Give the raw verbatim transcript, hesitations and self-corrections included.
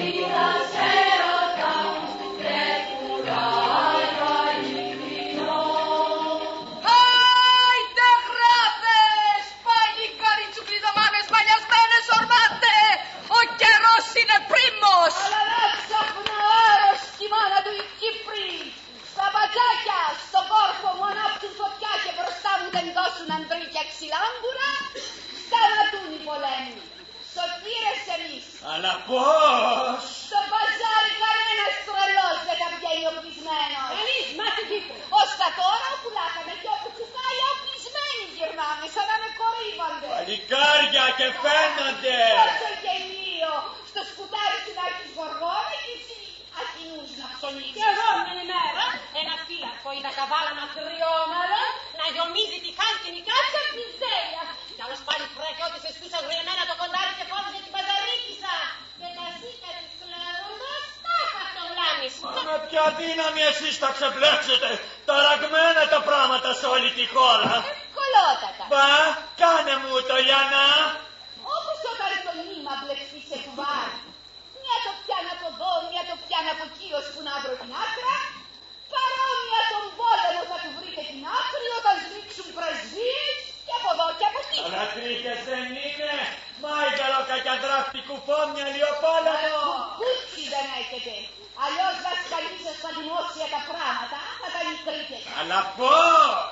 Αλλά πώς? Στο μπαζάρι κανένας τρελός δεν θα βγαίνει οπλισμένος. Εμείς, μα στην Κύπρο. Ως τα τώρα όπου λάκαμε και όπου τσουκάει οπλισμένοι γυρνάμε, σαν να με κορύβανται. Παλικάρια και φαίνονται. Πόσο γελίο. Στο σκουτάρι του να έχεις γοργόνα και εσύ αχινούς να ψωνίσεις. Και εγώ μια ημέρα ένα φύλακο είδα καβάλα μακριόμαλο να γιομίζει τη χάλκινη κάτσα από τη ζέλια. Κι άλλος πάλι φρέκε ότι σε σκούσα γριεμένα το κοντάρι και φώτιζε την παζαρίκισσα. Και τα ζήκα της κλαίοντας τάχα τον λάμις. Με ποια δύναμη εσείς τα ξεμπλέξετε. Ταραγμένα τα πράγματα σε όλη τη χώρα. Ευκολότατα. Μπα, κάνε μου το Λιανά. Όπως όταν το νήμα μπλεχτεί σε κουβάρι. Μια το πιάνει από εδώ, μια το πιάνει από εκεί ώσπου να βρω την άκρα. Παρόμοια τον πόλεμο θα του βρείτε την άκρη όταν σβήξουν πρεσβείες και από εδώ και από εκεί. Αλλά τρίχες δεν είναι. Μάγκαλο κακιαδράφτη κουφόμυαλη ο πόλεμο. Κούτσι δεν έχετε. Αλλιώς δασκαλίσες στα δημόσια τα πράγματα, θα τα νικρείτε. Αλλά πώς?